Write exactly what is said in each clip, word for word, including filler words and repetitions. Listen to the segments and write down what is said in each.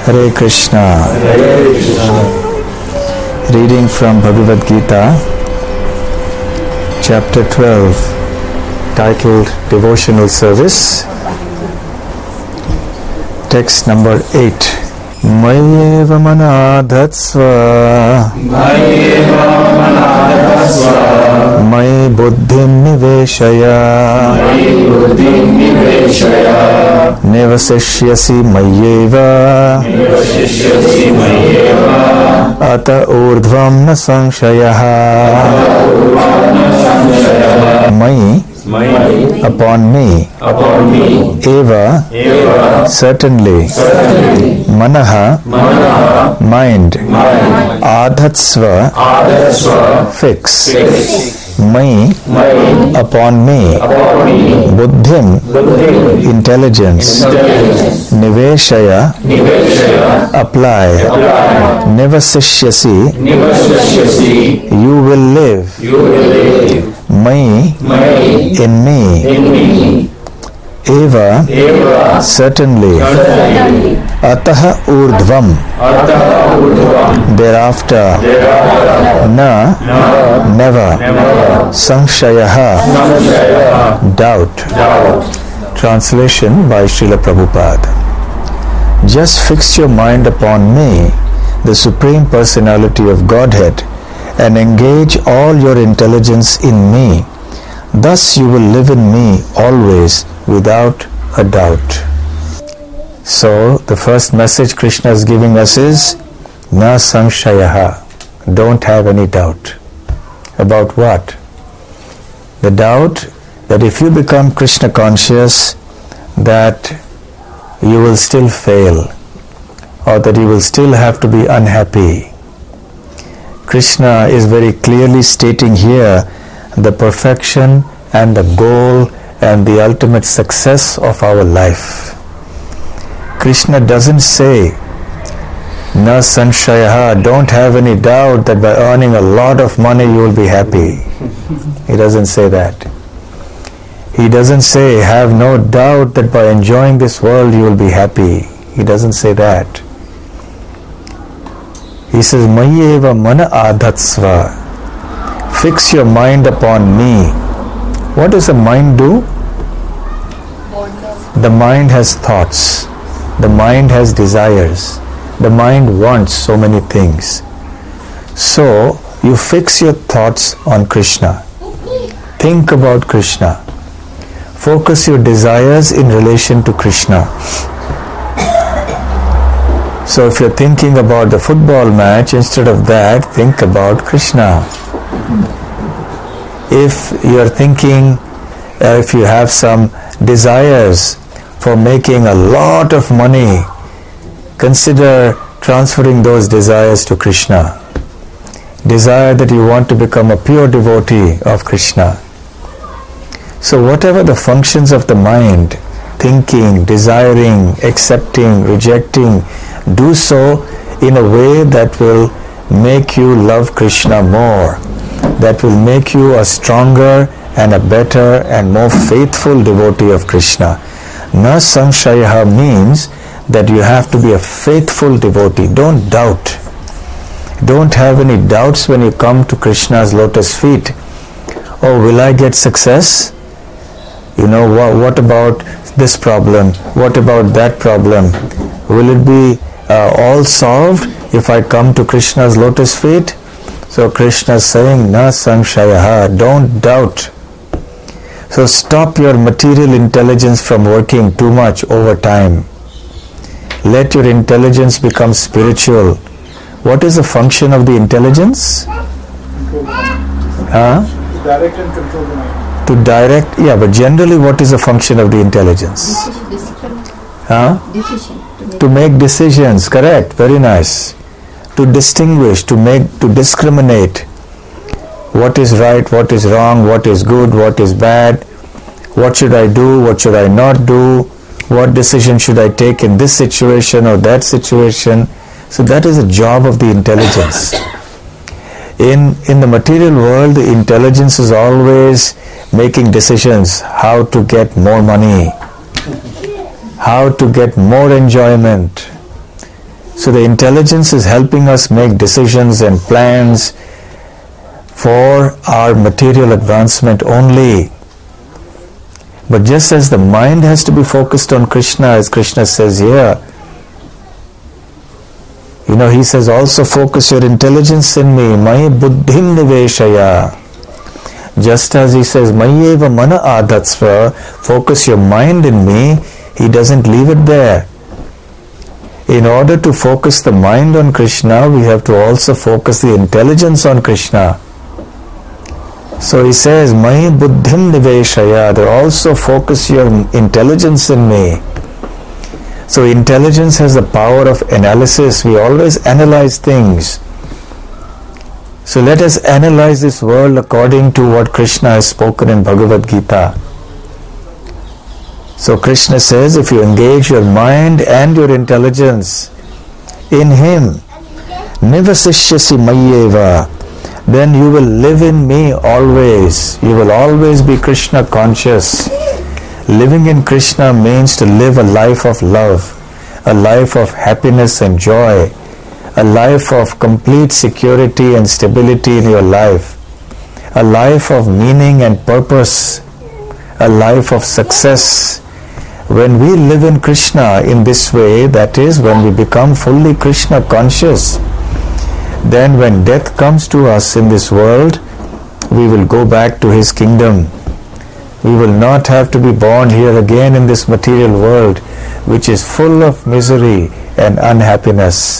Hare Krishna. Hare Krishna. Reading from Bhagavad Gita, chapter twelve, titled Devotional Service. Text number eight. Mayeva manadhatsva Mayeva manadhatsva May buddhim niveshaya Mayi buddhim niveshaya Nivasishyasi mayeva Nivasishyasi mayeva Ata urdhvam na sangshayaha. May, Mayi upon me, upon me eva, Eva certainly, certainly manaha, Manaha mind, Mind adhatsva, Adhatsva fix, Fix May, Mayi upon me, upon me buddhim, Buddhim intelligence, Intelligence niveshaya, Niveshaya apply, Apply nivasishyasi, Nivasishyasi you will live, You will live May, Mayi in me, in me eva, Eva certainly, certainly ataha urdhvam, Atah Urdhvam thereafter, Thereafter na, Na never, Never sangshayaha, Samshaya doubt. Doubt Translation by Srila Prabhupada. Just fix your mind upon me, the Supreme Personality of Godhead, and engage all your intelligence in me. Thus you will live in me always without a doubt. So the first message Krishna is giving us is Na Sangshayaha. Don't have any doubt. About what? The doubt that if you become Krishna conscious, that you will still fail, or that you will still have to be unhappy. Krishna is very clearly stating here the perfection and the goal and the ultimate success of our life. Krishna doesn't say, Na sanshayaha, don't have any doubt that by earning a lot of money you will be happy. He doesn't say that. He doesn't say, have no doubt that by enjoying this world you will be happy. He doesn't say that. He says, Mayeva mana adhatsva. Fix your mind upon me. What does the mind do? The mind has thoughts. The mind has desires. The mind wants so many things. So, you fix your thoughts on Krishna. Think about Krishna. Focus your desires in relation to Krishna. So if you're thinking about the football match, instead of that, think about Krishna. If you're thinking, uh, if you have some desires for making a lot of money, consider transferring those desires to Krishna. Desire that you want to become a pure devotee of Krishna. So whatever the functions of the mind, thinking, desiring, accepting, rejecting, do so in a way that will make you love Krishna more, that will make you a stronger and a better and more faithful devotee of Krishna. Na samshayaha means that you have to be a faithful devotee. Don't doubt. Don't have any doubts when you come to Krishna's lotus feet. Oh, will I get success? You know, what, what about this problem? What about that problem? Will it be uh, all solved if I come to Krishna's lotus feet? So Krishna is saying, Na samshayaha, don't doubt. So stop your material intelligence from working too much over time. Let your intelligence become spiritual. What is the function of the intelligence? Huh? Direct and control the mind. To direct, yeah, but generally what is the function of the intelligence? Decision. Huh? Decision. To make decisions, correct, very nice. To distinguish, to make, to discriminate what is right, what is wrong, what is good, what is bad, what should I do, what should I not do, what decision should I take in this situation or that situation. So that is the job of the intelligence. In, in the material world, the intelligence is always making decisions how to get more money, how to get more enjoyment, So the intelligence is helping us make decisions and plans for our material advancement only. But just as the mind has to be focused on Krishna, as Krishna says here, you know, he says, also focus your intelligence in me, Mai buddhim niveshaya. Just as he says, Mayeva mana adhatsva, focus your mind in me, he doesn't leave it there. In order to focus the mind on Krishna, we have to also focus the intelligence on Krishna. So he says, Mai buddhim niveshaya, they also focus your intelligence in me. So intelligence has the power of analysis. We always analyze things. So let us analyze this world according to what Krishna has spoken in Bhagavad Gita. So Krishna says, if you engage your mind and your intelligence in Him, nivasishyasi mayeva, then you will live in me always. You will always be Krishna conscious. Living in Krishna means to live a life of love, a life of happiness and joy, a life of complete security and stability in your life, a life of meaning and purpose, a life of success. When we live in Krishna in this way, that is, when we become fully Krishna conscious, then when death comes to us in this world, we will go back to His kingdom. We will not have to be born here again in this material world, which is full of misery and unhappiness.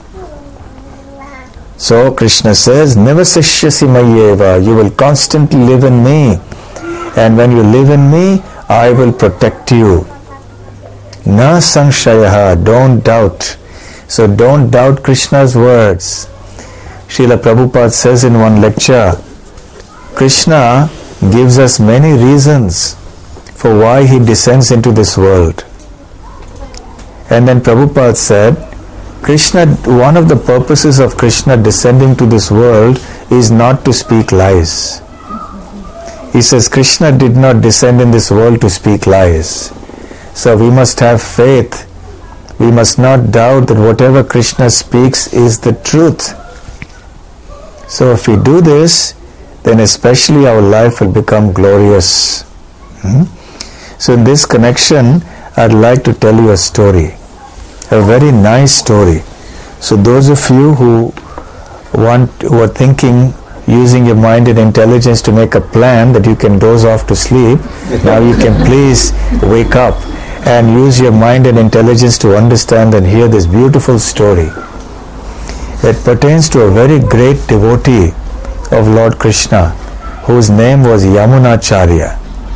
So Krishna says, Nivasishyasi mayeva, you will constantly live in me. And when you live in me, I will protect you. Na sangshayaha, don't doubt. So don't doubt Krishna's words. Srila Prabhupada says in one lecture, Krishna gives us many reasons for why he descends into this world. And then Prabhupada said, Krishna, one of the purposes of Krishna descending to this world is not to speak lies. He says Krishna did not descend in this world to speak lies. So we must have faith. We must not doubt that whatever Krishna speaks is the truth. So if we do this, then especially our life will become glorious. Hmm? So in this connection, I'd like to tell you a story. A very nice story. So those of you who want, who are thinking, using your mind and intelligence to make a plan that you can doze off to sleep, now you can please wake up and use your mind and intelligence to understand and hear this beautiful story. It pertains to a very great devotee of Lord Krishna, whose name was Yamunacharya.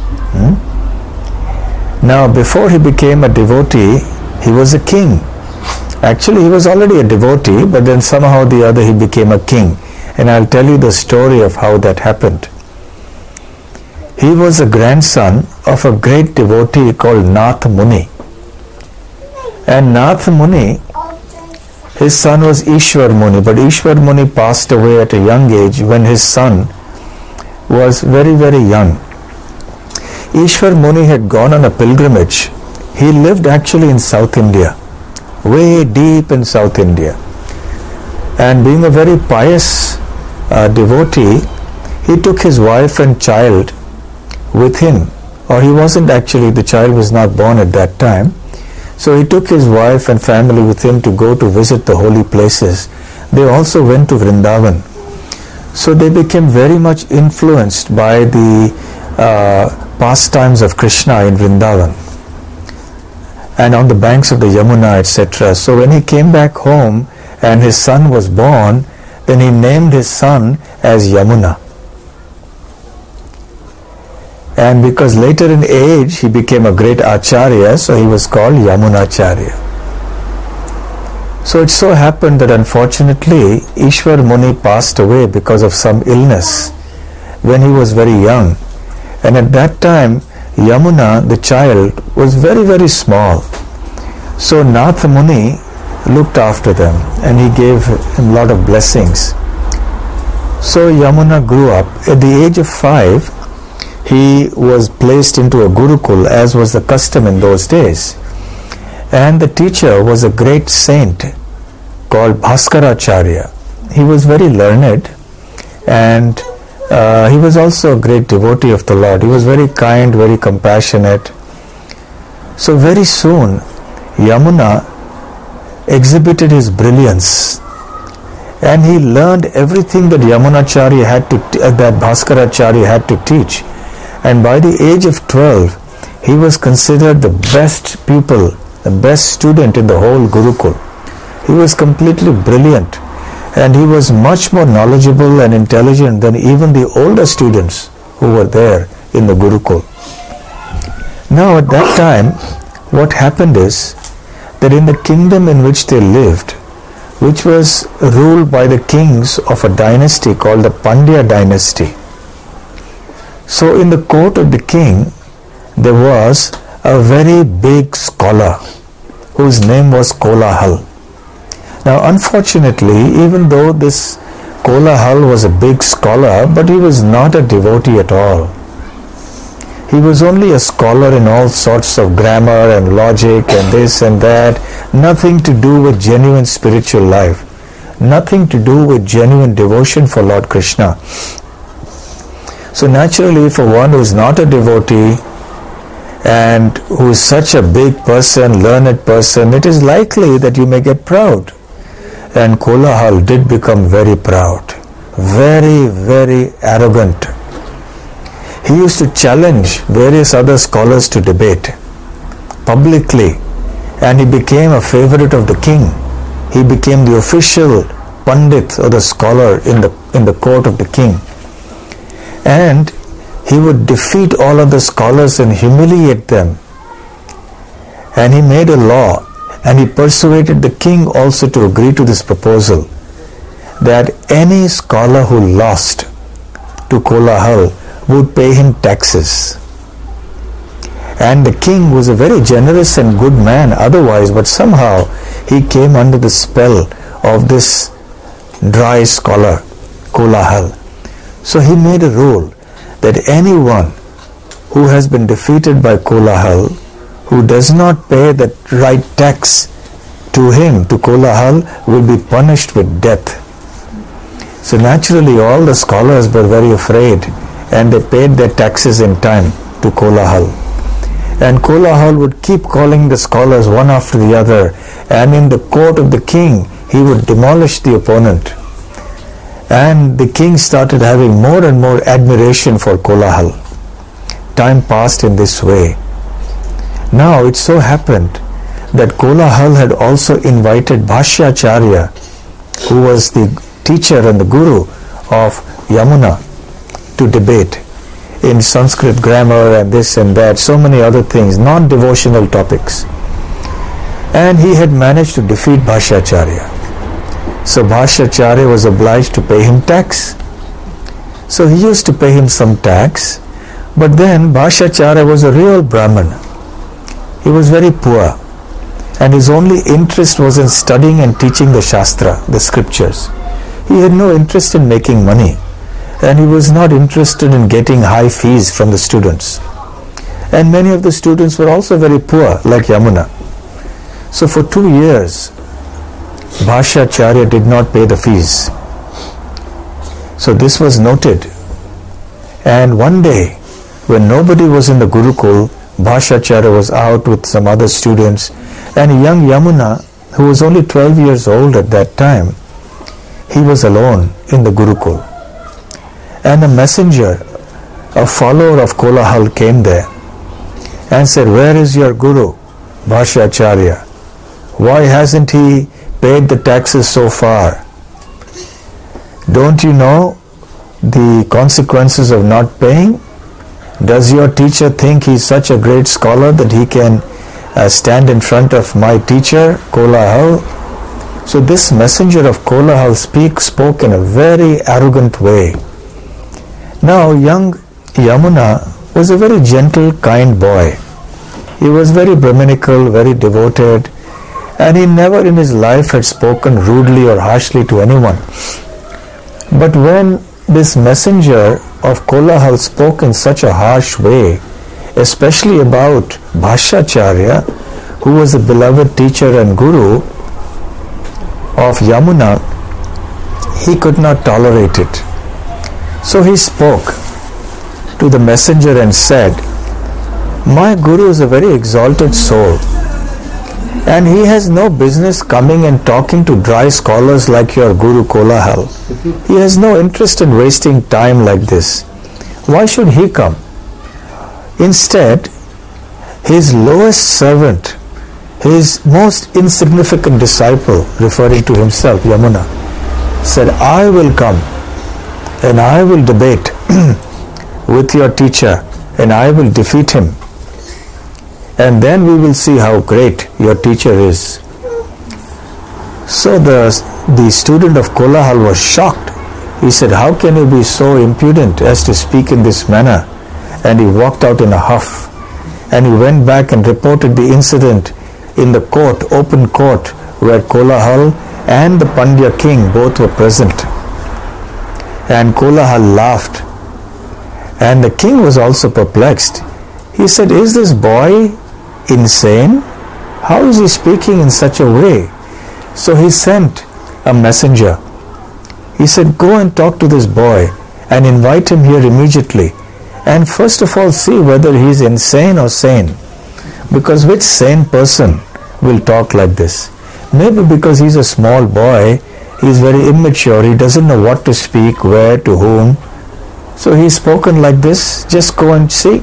Hmm? Now, before he became a devotee, he was a king. Actually, he was already a devotee, but then somehow or the other he became a king. And I'll tell you the story of how that happened. He was a grandson of a great devotee called Nath Muni. And Nath Muni, his son was Ishwar Muni, but Ishwar Muni passed away at a young age when his son was very, very young. Ishwar Muni had gone on a pilgrimage. He lived actually in South India, way deep in South India. And being a very pious uh, devotee, he took his wife and child with him. Or he wasn't actually, the child was not born at that time. So he took his wife and family with him to go to visit the holy places. They also went to Vrindavan. So they became very much influenced by the uh, pastimes of Krishna in Vrindavan and on the banks of the Yamuna, et cetera. So when he came back home and his son was born, then he named his son as Yamuna. And because later in age he became a great acharya, so he was called Yamunacharya. So it so happened that unfortunately Ishwar Muni passed away because of some illness when he was very young. And at that time Yamuna, the child, was very, very small. So Nath Muni looked after them and he gave him a lot of blessings. So Yamuna grew up. At the age of five, he was placed into a Gurukul, as was the custom in those days. And the teacher was a great saint called Bhaskaracharya. He was very learned, and uh, he was also a great devotee of the Lord. He was very kind, very compassionate. So very soon Yamuna exhibited his brilliance, and he learned everything that Yamunacharya had to t- uh, that Bhaskaracharya had to teach. And by the age of twelve, he was considered the best pupil, the best student in the whole Gurukul. He was completely brilliant, and he was much more knowledgeable and intelligent than even the older students who were there in the Gurukul. Now at that time, what happened is that in the kingdom in which they lived, which was ruled by the kings of a dynasty called the Pandya dynasty, so in the court of the king, there was a very big scholar whose name was Kolahal. Now unfortunately, even though this Kolahal was a big scholar, but he was not a devotee at all. He was only a scholar in all sorts of grammar and logic and this and that, nothing to do with genuine spiritual life, nothing to do with genuine devotion for Lord Krishna. So naturally, for one who is not a devotee and who is such a big person, learned person, it is likely that you may get proud. And Kolahal did become very proud, very, very arrogant. He used to challenge various other scholars to debate publicly, and he became a favorite of the king. He became the official Pandit or the scholar in the in the court of the king. And he would defeat all other scholars and humiliate them. And he made a law, and he persuaded the king also to agree to this proposal, that any scholar who lost to Kolahal would pay him taxes. And the king was a very generous and good man otherwise, but somehow he came under the spell of this dry scholar, Kolahal. So he made a rule that anyone who has been defeated by Kolahal, who does not pay the right tax to him, to Kolahal, will be punished with death. So naturally all the scholars were very afraid, and they paid their taxes in time to Kolahal. And Kolahal would keep calling the scholars one after the other, and in the court of the king he would demolish the opponent. And the king started having more and more admiration for Kolahal. Time passed in this way. Now it so happened that Kolahal had also invited Bhashyacharya, who was the teacher and the guru of Yamuna, to debate in Sanskrit grammar and this and that, so many other things, non-devotional topics. And he had managed to defeat Bhashyacharya. So Bhashyacharya was obliged to pay him tax. So he used to pay him some tax, but then Bhashyacharya was a real Brahmin. He was very poor, and his only interest was in studying and teaching the Shastra, the scriptures. He had no interest in making money, and he was not interested in getting high fees from the students. And many of the students were also very poor, like Yamuna. So for two years, Bhashyacharya did not pay the fees. So this was noted. And one day, when nobody was in the Gurukul, Bhashyacharya was out with some other students, and young Yamuna, who was only twelve years old at that time, he was alone in the Gurukul. And a messenger, a follower of Kolahal, came there and said, "Where is your guru, Bhashyacharya? Why hasn't he paid the taxes so far? Don't you know the consequences of not paying? Does your teacher think he's such a great scholar that he can uh, stand in front of my teacher, Kolahal?" So this messenger of Kolahal speak, spoke in a very arrogant way. Now young Yamuna was a very gentle, kind boy. He was very Brahminical, very devoted, and he never in his life had spoken rudely or harshly to anyone. But when this messenger of Kolahal spoke in such a harsh way, especially about Bhashyacharya, who was a beloved teacher and guru, of Yamuna, he could not tolerate it. So he spoke to the messenger and said, "My Guru is a very exalted soul, and he has no business coming and talking to dry scholars like your Guru Kolahal. He has no interest in wasting time like this. Why should he come? Instead, his lowest servant, his most insignificant disciple," referring to himself, Yamuna, said, "I will come and I will debate with your teacher and I will defeat him. And then we will see how great your teacher is." So the, the student of Kolahal was shocked. He said, "How can you be so impudent as to speak in this manner?" And he walked out in a huff. And he went back and reported the incident in the court, open court, where Kolahal and the Pandya king both were present. And Kolahal laughed. And the king was also perplexed. He said, "Is this boy insane? How is he speaking in such a way?" So he sent a messenger. He said, "Go and talk to this boy and invite him here immediately. And first of all, see whether he is insane or sane. Because which sane person will talk like this? Maybe because he's a small boy, he's very immature, he doesn't know what to speak, where, to whom. So he's spoken like this. Just go and see."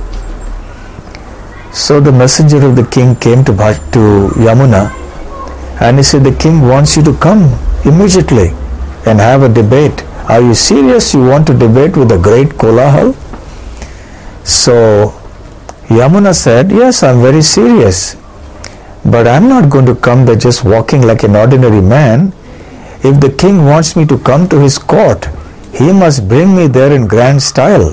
So the messenger of the king came to, to Yamuna, and he said, "The king wants you to come immediately and have a debate. Are you serious? You want to debate with the great Kolahal?" So Yamuna said, "Yes, I'm very serious. But I'm not going to come there just walking like an ordinary man. If the king wants me to come to his court, he must bring me there in grand style.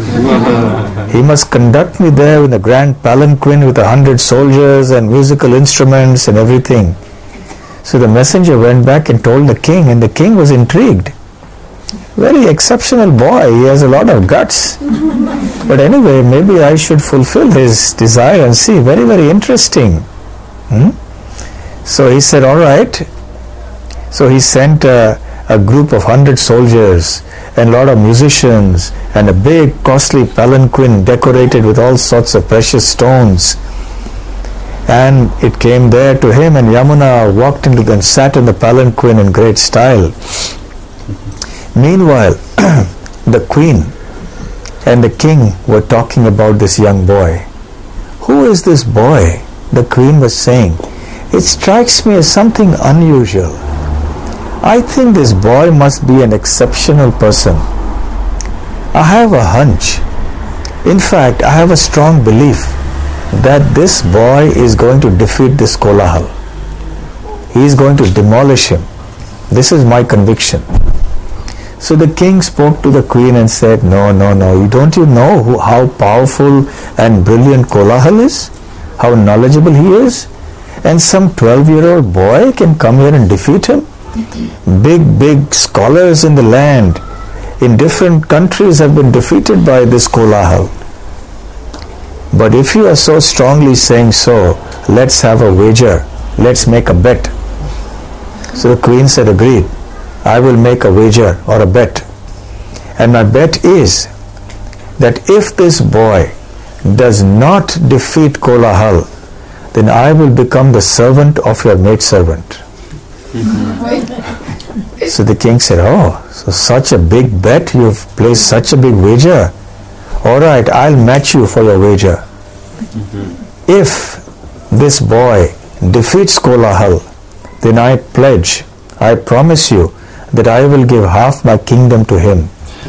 He must conduct me there in a grand palanquin with a hundred soldiers and musical instruments and everything." So the messenger went back and told the king, and the king was intrigued. Very exceptional boy, he has a lot of guts. But anyway, maybe I should fulfill his desire and see. Very, very interesting. Hmm? So he said, "All right." So he sent a, a group of hundred soldiers and a lot of musicians and a big costly palanquin decorated with all sorts of precious stones. And it came there to him, and Yamuna walked into the, and sat in the palanquin in great style. Meanwhile, the queen and the king were talking about this young boy. "Who is this boy?" The queen was saying. "It strikes me as something unusual. I think this boy must be an exceptional person. I have a hunch. In fact, I have a strong belief that this boy is going to defeat this Kolahal. He is going to demolish him. This is my conviction." So the king spoke to the queen and said, "No, no, no. Don't you know who, how powerful and brilliant Kolahal is? How knowledgeable he is? And some twelve-year-old boy can come here and defeat him? Big, big scholars in the land, in different countries, have been defeated by this Kolahal. But if you are so strongly saying so, let's have a wager. Let's make a bet." So the queen said, "Agreed. I will make a wager or a bet. And my bet is that if this boy does not defeat Kolahal, then I will become the servant of your maidservant." So the king said, "Oh, so such a big bet, you've placed such a big wager. All right, I'll match you for your wager. If this boy defeats Kolahal, then I pledge, I promise you that I will give half my kingdom to him."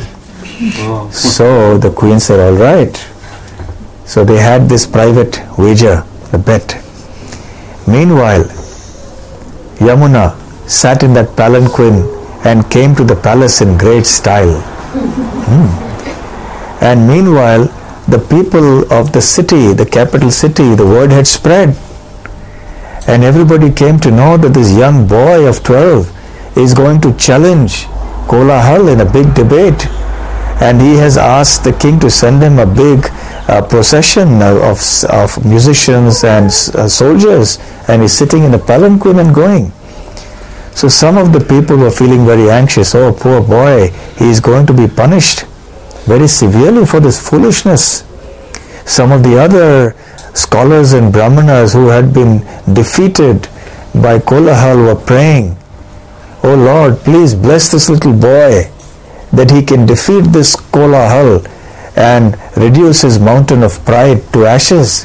So the queen said, "All right." So they had this private wager, a bet. Meanwhile, Yamuna sat in that palanquin and came to the palace in great style. Hmm. And meanwhile, the people of the city, the capital city, the word had spread. And everybody came to know that this young boy of twelve is going to challenge Kolahal in a big debate. And he has asked the king to send him a big uh, procession of, of musicians and uh, soldiers. And he's sitting in a palanquin and going. So some of the people were feeling very anxious. Oh, poor boy, he is going to be punished very severely for this foolishness. Some of the other scholars and brahmanas who had been defeated by Kolahal were praying, oh Lord, please bless this little boy that he can defeat this Kolahal and reduce his mountain of pride to ashes.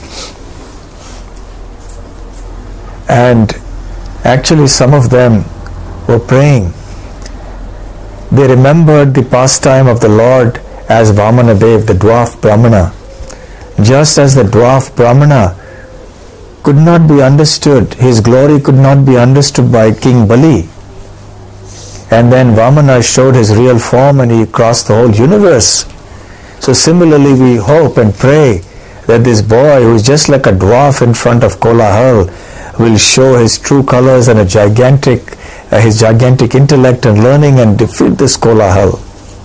And actually some of them were praying. They remembered the pastime of the Lord as Vamanadev, the dwarf Brahmana. Just as the dwarf Brahmana could not be understood, his glory could not be understood by King Bali. And then Vamana showed his real form and he crossed the whole universe. So similarly we hope and pray that this boy who is just like a dwarf in front of Kolahal will show his true colors and a gigantic, uh, his gigantic intellect and learning and defeat this Kolahal.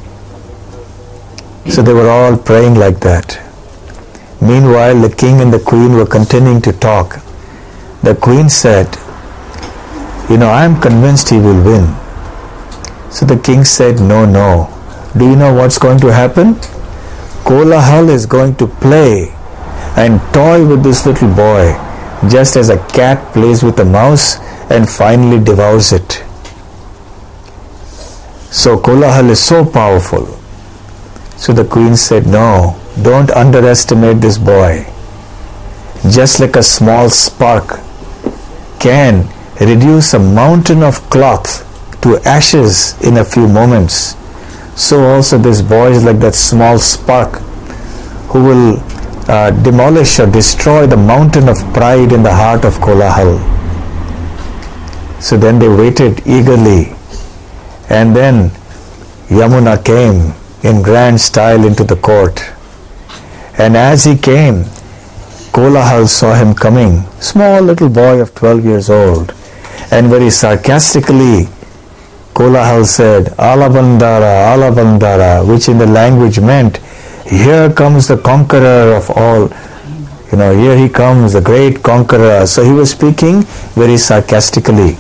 So they were all praying like that. Meanwhile, the king and the queen were continuing to talk. The queen said, you know, I am convinced he will win. So the king said, no, no. Do you know what's going to happen? Kolahal is going to play and toy with this little boy, just as a cat plays with a mouse and finally devours it. So Kolahal is so powerful. So the queen said, no, don't underestimate this boy. Just like a small spark can reduce a mountain of cloth to ashes in a few moments, so also this boy is like that small spark who will uh, demolish or destroy the mountain of pride in the heart of Kolahal. So then they waited eagerly, and then Yamuna came in grand style into the court. And as he came, Kolahal saw him coming, small little boy of twelve years old, and very sarcastically Kolahal said, Alabandara, Alabandara, which in the language meant, here comes the conqueror of all, you know, here he comes, the great conqueror. So he was speaking very sarcastically.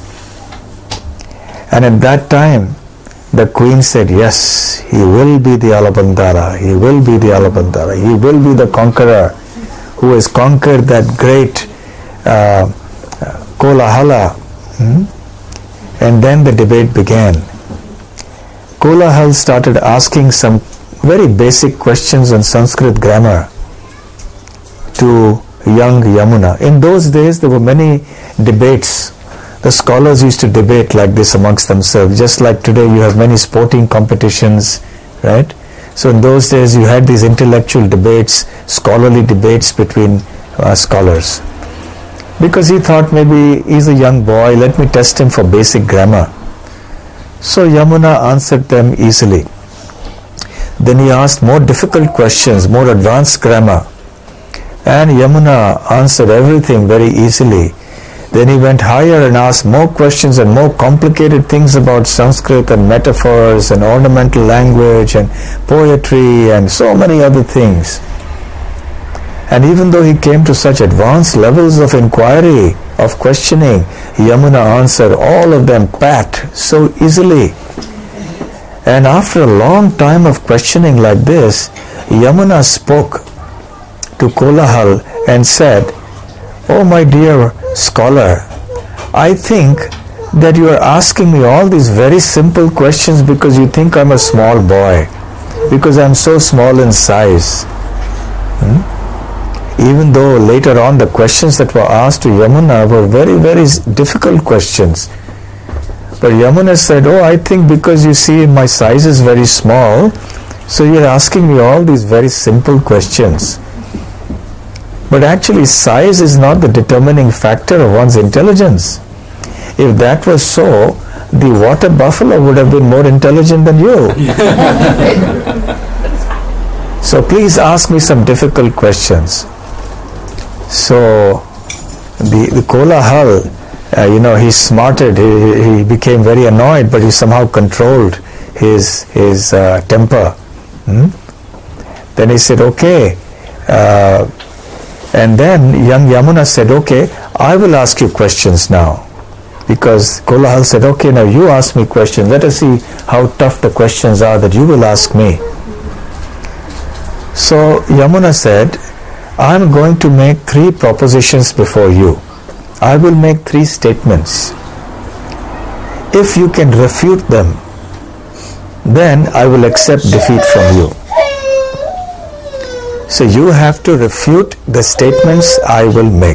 And at that time, the queen said, yes, he will be the Alabandara, he will be the Alabandara, he will be the conqueror who has conquered that great uh, Kolahala. Hmm? And then the debate began. Kolahal started asking some very basic questions on Sanskrit grammar to young Yamuna. In those days there were many debates. The scholars used to debate like this amongst themselves, just like today you have many sporting competitions, right? So in those days you had these intellectual debates, scholarly debates between uh, scholars. Because he thought maybe he's a young boy, let me test him for basic grammar. So Yamuna answered them easily. Then he asked more difficult questions, more advanced grammar. And Yamuna answered everything very easily. Then he went higher and asked more questions and more complicated things about Sanskrit and metaphors and ornamental language and poetry and so many other things. And even though he came to such advanced levels of inquiry, of questioning, Yamuna answered all of them pat, so easily. And after a long time of questioning like this, Yamuna spoke to Kolahal and said, oh my dear scholar, I think that you are asking me all these very simple questions because you think I'm a small boy, because I'm so small in size. Hmm? Even though later on the questions that were asked to Yamuna were very, very difficult questions. But Yamuna said, oh, I think because you see my size is very small, so you're asking me all these very simple questions. But actually size is not the determining factor of one's intelligence. If that was so, the water buffalo would have been more intelligent than you. So please ask me some difficult questions. So the, the Kolahal, uh, you know, he smarted, he, he became very annoyed, but he somehow controlled his, his uh, temper. Hmm? Then he said, okay, uh, and then young Yamuna said, okay, I will ask you questions now. Because Kolahal said, okay, now you ask me questions. Let us see how tough the questions are that you will ask me. So Yamuna said, I am going to make three propositions before you. I will make three statements. If you can refute them, then I will accept defeat from you. So you have to refute the statements I will make.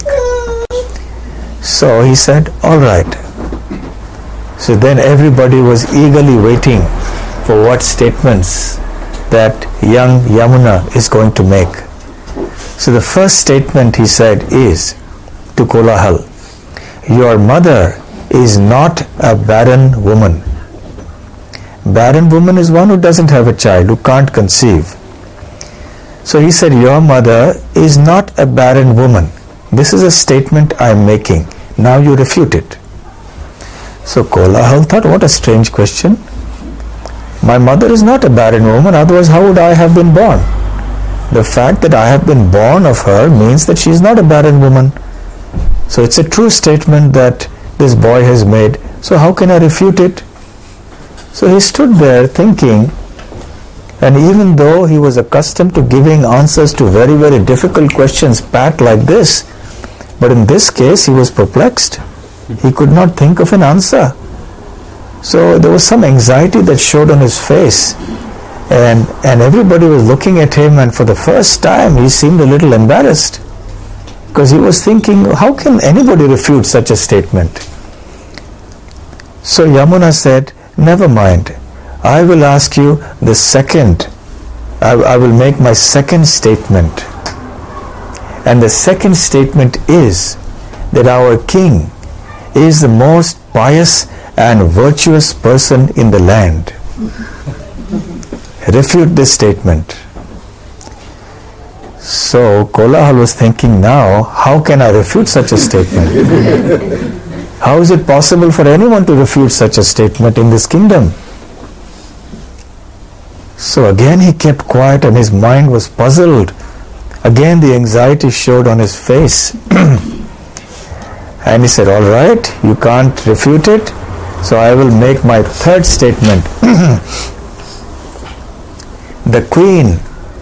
So he said, all right. So then everybody was eagerly waiting for what statements that young Yamuna is going to make. So the first statement he said is to Kolahal, your mother is not a barren woman. Barren woman is one who doesn't have a child, who can't conceive. So he said, your mother is not a barren woman. This is a statement I am making. Now you refute it. So Kolahal thought, what a strange question. My mother is not a barren woman, otherwise how would I have been born? The fact that I have been born of her means that she is not a barren woman. So it's a true statement that this boy has made. So how can I refute it? So he stood there thinking, and even though he was accustomed to giving answers to very, very difficult questions pat like this, but in this case he was perplexed. He could not think of an answer. So there was some anxiety that showed on his face, and and everybody was looking at him, and for the first time he seemed a little embarrassed, because he was thinking, how can anybody refute such a statement? So Yamuna said, never mind, I will ask you the second, I, I will make my second statement. And the second statement is that our king is the most pious and virtuous person in the land. Refute this statement. So Kolahal was thinking, now how can I refute such a statement? How is it possible for anyone to refute such a statement in this kingdom? So again he kept quiet and his mind was puzzled. Again the anxiety showed on his face. And he said, all right, you can't refute it, so I will make my third statement. The queen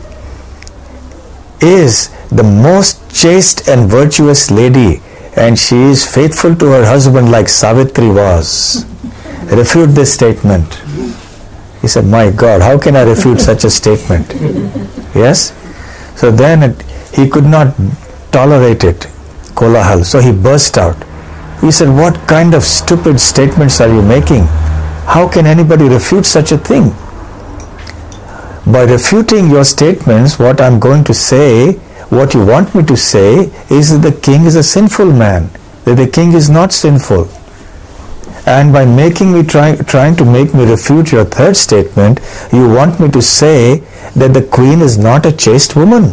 is the most chaste and virtuous lady, and she is faithful to her husband like Savitri was. Refute this statement. He said, my God, how can I refute such a statement? Yes? So then it, he could not tolerate it, Kolahal. So he burst out. He said, what kind of stupid statements are you making? How can anybody refute such a thing? By refuting your statements, what I'm going to say, what you want me to say, is that the king is a sinful man, that the king is not sinful. And by making me try, trying to make me refute your third statement, you want me to say that the queen is not a chaste woman.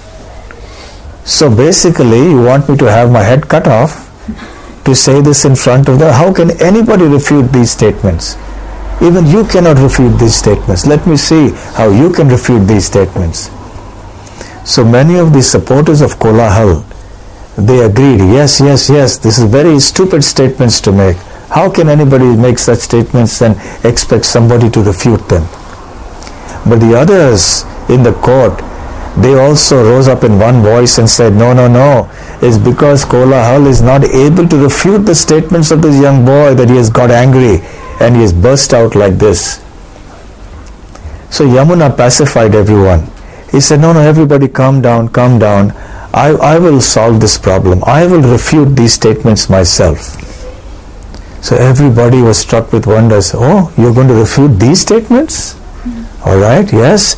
So basically, you want me to have my head cut off to say this in front of the... How can anybody refute these statements? Even you cannot refute these statements. Let me see how you can refute these statements. So many of the supporters of Kolahal, they agreed, yes, yes, yes, this is very stupid statements to make. How can anybody make such statements and expect somebody to refute them? But the others in the court, they also rose up in one voice and said, no, no, no, it's because Kolahal is not able to refute the statements of this young boy that he has got angry and he has burst out like this. So Yamuna pacified everyone. He said, no, no, everybody calm down, calm down. I, I will solve this problem. I will refute these statements myself. So everybody was struck with wonder. Oh, you're going to refute these statements? All right, yes.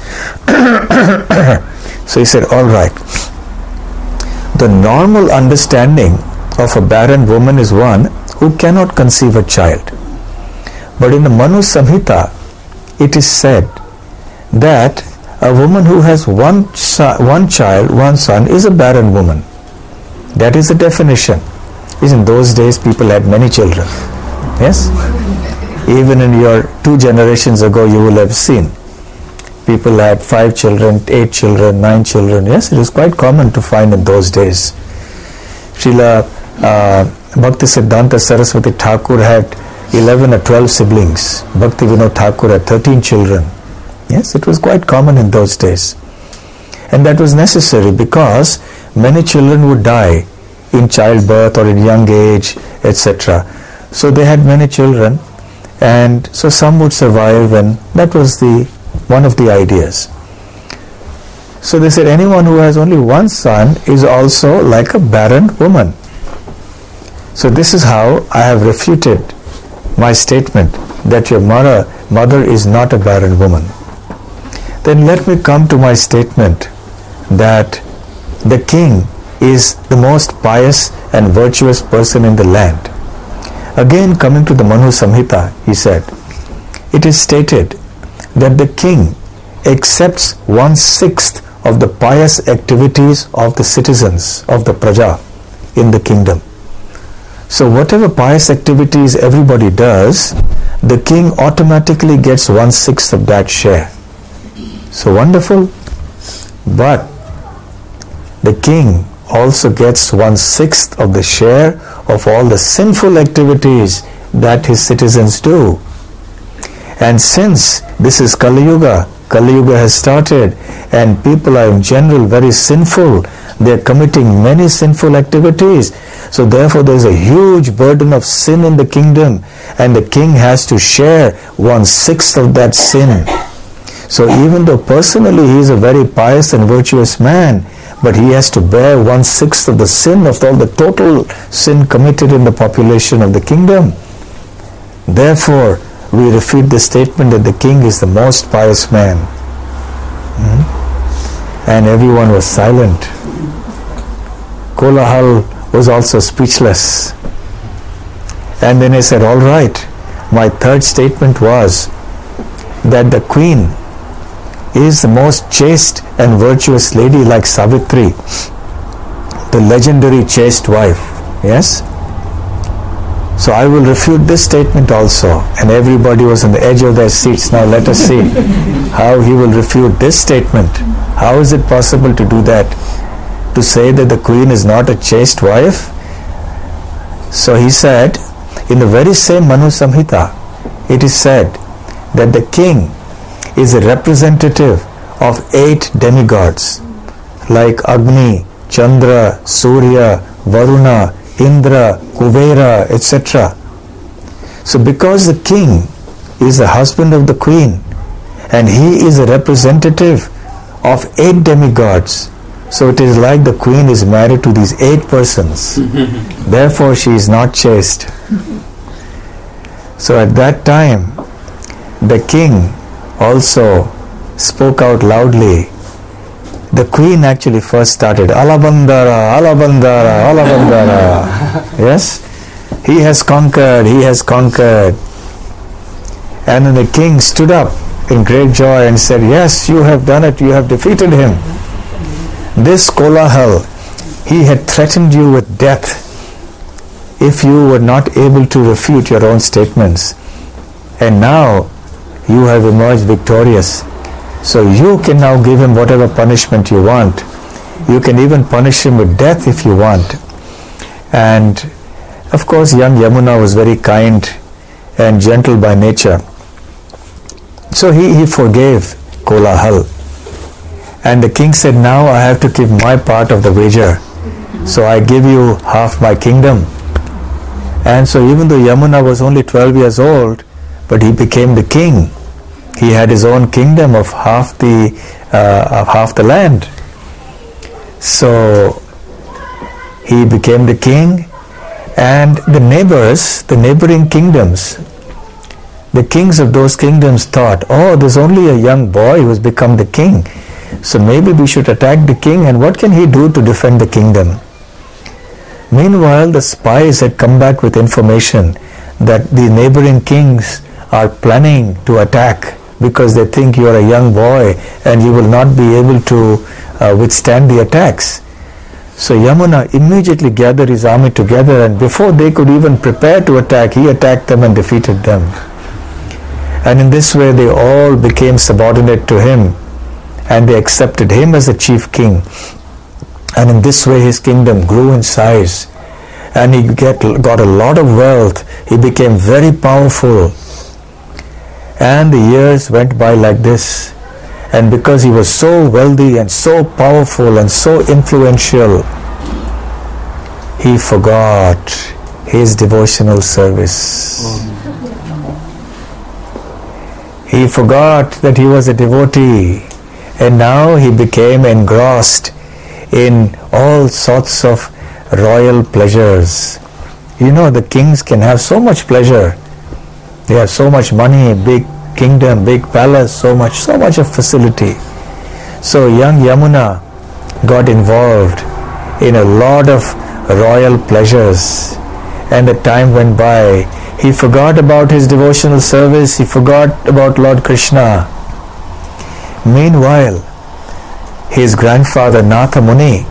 So he said, all right. The normal understanding of a barren woman is one who cannot conceive a child. But in the Manu Samhita, it is said that a woman who has one, chi- one child, one son, is a barren woman. That is the definition. Is in those days people had many children. Yes? Even in your two generations ago you will have seen. People had five children, eight children, nine children. Yes, it was quite common to find in those days. Srila uh, Bhaktisiddhanta Saraswati Thakur had eleven or twelve siblings. Bhakti Vinod Thakur had thirteen children. Yes, it was quite common in those days. And that was necessary because many children would die in childbirth or in young age, et cetera. So they had many children, and so some would survive, and that was the one of the ideas. So they said anyone who has only one son is also like a barren woman. So this is how I have refuted my statement that your mother, mother is not a barren woman. Then let me come to my statement that the king is the most pious and virtuous person in the land. Again, coming to the Manu Samhita, he said, it is stated that the king accepts one-sixth of the pious activities of the citizens of the praja in the kingdom. So whatever pious activities everybody does, the king automatically gets one-sixth of that share. So wonderful. But the king also gets one-sixth of the share of all the sinful activities that his citizens do. And since this is Kali Yuga, Kali Yuga has started, and people are in general very sinful, they are committing many sinful activities. So therefore there is a huge burden of sin in the kingdom, and the king has to share one-sixth of that sin. So even though personally he is a very pious and virtuous man, but he has to bear one-sixth of the sin of all the total sin committed in the population of the kingdom. Therefore, we refute the statement that the king is the most pious man. Hmm? And everyone was silent. Kolahal was also speechless. And then he said, all right, my third statement was that the queen is the most chaste and virtuous lady like Savitri, the legendary chaste wife. Yes? So I will refute this statement also. And everybody was on the edge of their seats. Now let us see how he will refute this statement. How is it possible to do that? To say that the queen is not a chaste wife? So he said, in the very same Manu Samhita, it is said that the king is a representative of eight demigods like Agni, Chandra, Surya, Varuna, Indra, Kuvera, et cetera. So because the king is the husband of the queen and he is a representative of eight demigods, so it is like the queen is married to these eight persons. Therefore she is not chaste. So at that time the king also spoke out loudly. The queen actually first started, Alabandara, Alabandara, Alabandara. Yes? He has conquered, he has conquered. And then the king stood up in great joy and said, yes, you have done it, you have defeated him. This Kolahal, he had threatened you with death if you were not able to refute your own statements. And now you have emerged victorious. So you can now give him whatever punishment you want. You can even punish him with death if you want. And of course young Yamuna was very kind and gentle by nature. So he, he forgave Kolahal. And the king said, now I have to give my part of the wager. So I give you half my kingdom. And so even though Yamuna was only twelve years old, but he became the king. He had his own kingdom of half the uh, of half the land. So he became the king, and the neighbors, the neighboring kingdoms, the kings of those kingdoms thought, oh, there's only a young boy who has become the king. So maybe we should attack the king, and what can he do to defend the kingdom? Meanwhile, the spies had come back with information that the neighboring kings are planning to attack because they think you are a young boy and you will not be able to uh, withstand the attacks. So Yamuna immediately gathered his army together, and before they could even prepare to attack, he attacked them and defeated them. And in this way they all became subordinate to him, and they accepted him as the chief king. And in this way his kingdom grew in size. and he get, got a lot of wealth. He became very powerful. And the years went by like this. And because he was so wealthy and so powerful and so influential, he forgot his devotional service. He forgot that he was a devotee, and now he became engrossed in all sorts of royal pleasures. You know, the kings can have so much pleasure. They have so much money, big kingdom, big palace, so much, so much of facility. So young Yamuna got involved in a lot of royal pleasures, and the time went by. He forgot about his devotional service. He forgot about Lord Krishna. Meanwhile, his grandfather Natha Muni,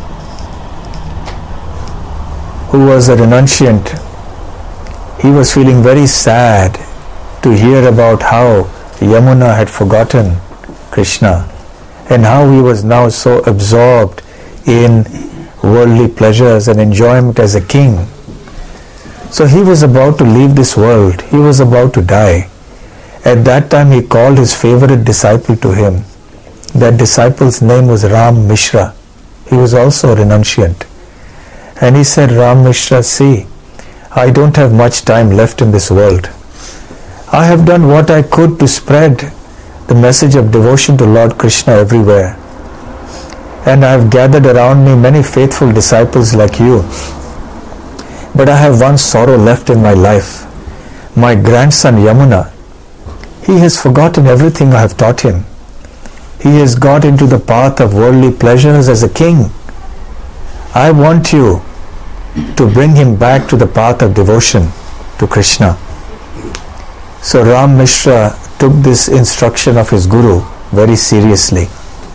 who was a renunciant, he was feeling very sad to hear about how Yamuna had forgotten Krishna and how he was now so absorbed in worldly pleasures and enjoyment as a king. So he was about to leave this world. He was about to die. At that time he called his favorite disciple to him. That disciple's name was Ram Mishra. He was also a renunciant. And he said, Ram Mishra, see, I don't have much time left in this world. I have done what I could to spread the message of devotion to Lord Krishna everywhere. And I have gathered around me many faithful disciples like you. But I have one sorrow left in my life. My grandson Yamuna, he has forgotten everything I have taught him. He has got into the path of worldly pleasures as a king. I want you to bring him back to the path of devotion to Krishna. So Ram Mishra took this instruction of his guru very seriously.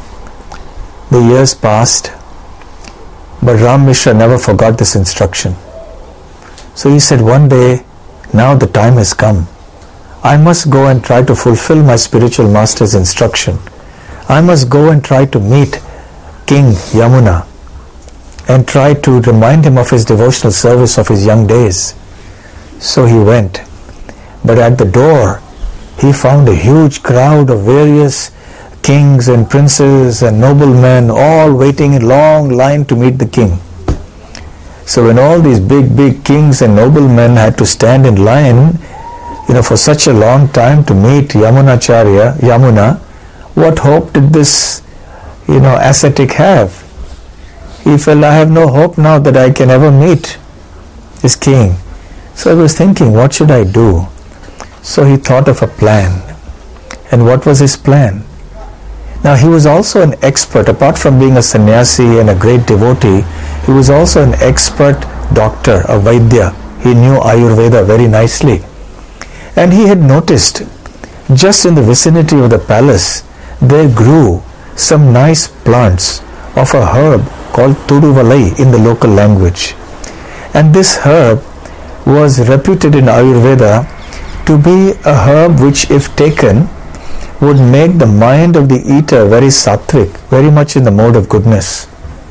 The years passed, but Ram Mishra never forgot this instruction. So he said, one day, now the time has come. I must go and try to fulfill my spiritual master's instruction. I must go and try to meet King Yamuna and try to remind him of his devotional service of his young days. So he went. But at the door, he found a huge crowd of various kings and princes and noblemen all waiting in long line to meet the king. So when all these big, big kings and noblemen had to stand in line, you know, for such a long time to meet Yamunacharya, Yamuna, what hope did this, you know, ascetic have? He felt, I have no hope now that I can ever meet this king. So I was thinking, what should I do? So he thought of a plan. And what was his plan? Now he was also an expert, apart from being a sannyasi and a great devotee, he was also an expert doctor, a Vaidya. He knew Ayurveda very nicely. And he had noticed, just in the vicinity of the palace, there grew some nice plants of a herb called Tuduvalai in the local language. And this herb was reputed in Ayurveda to be a herb which, if taken, would make the mind of the eater very sattvic, very much in the mode of goodness.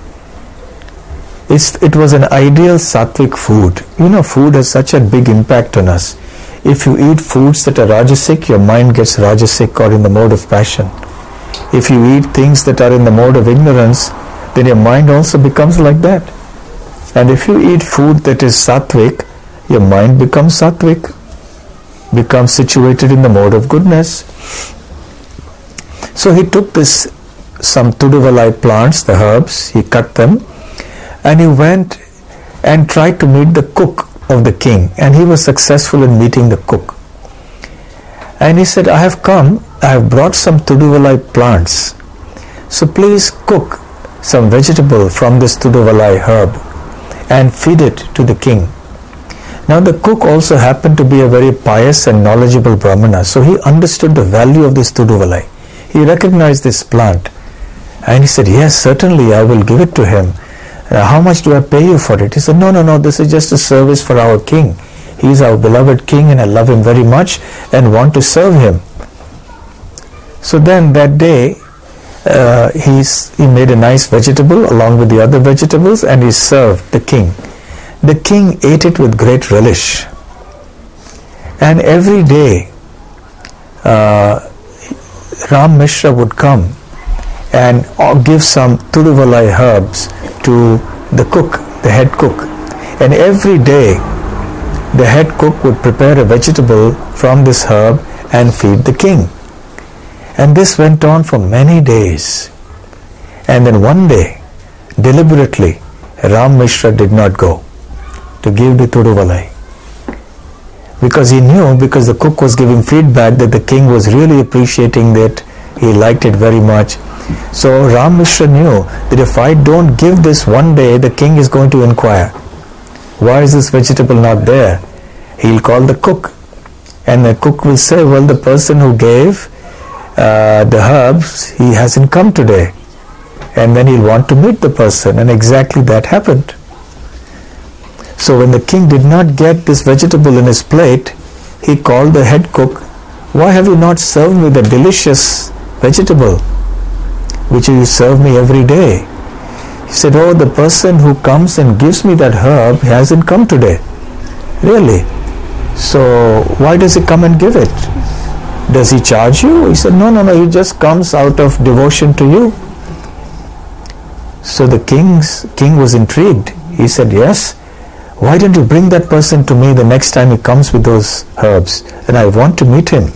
It's, it was an ideal sattvic food. You know, food has such a big impact on us. If you eat foods that are rajasic, your mind gets rajasic or in the mode of passion. If you eat things that are in the mode of ignorance, then your mind also becomes like that. And if you eat food that is sattvic, your mind becomes sattvic, becomes situated in the mode of goodness. So he took this, some Tuduvalai plants, the herbs, he cut them, and he went and tried to meet the cook of the king, and he was successful in meeting the cook. And he said, I have come, I have brought some Tuduvalai plants, so please cook some vegetable from this Tuduvalai herb and feed it to the king. Now the cook also happened to be a very pious and knowledgeable Brahmana, so he understood the value of this Tuduvalai. He recognized this plant, and he said, yes, certainly I will give it to him. Uh, how much do I pay you for it? He said, no, no, no, this is just a service for our king. He is our beloved king and I love him very much and want to serve him. So then that day, uh, he's, he made a nice vegetable along with the other vegetables and he served the king. the king ate it with great relish. And every day, uh, Ram Mishra would come and give some Tuduvalai herbs to the cook, the head cook. And every day, the head cook would prepare a vegetable from this herb and feed the king. And this went on for many days. And then one day, deliberately, Ram Mishra did not go to give the Tuduvalai. Because he knew, because the cook was giving feedback that the king was really appreciating it, he liked it very much. So Ram Mishra knew that if I don't give this one day, the king is going to inquire, why is this vegetable not there? He'll call the cook, and the cook will say, well, the person who gave uh, the herbs, he hasn't come today. And then he'll want to meet the person, and exactly that happened. So when the king did not get this vegetable in his plate, he called the head cook, why have you not served me the delicious vegetable which you serve me every day? He said, oh, the person who comes and gives me that herb hasn't come today. Really? So why does he come and give it? Does he charge you? He said, no, no, no, he just comes out of devotion to you. So the king's king was intrigued. He said, yes, why don't you bring that person to me the next time he comes with those herbs? And I want to meet him.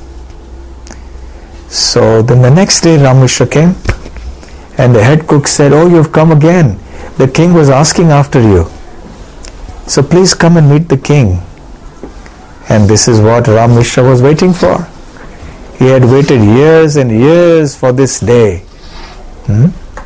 So then the next day Ram Mishra came, and the head cook said, oh, you've come again. The king was asking after you. So please come and meet the king. And this is what Ram Mishra was waiting for. He had waited years and years for this day. Hmm?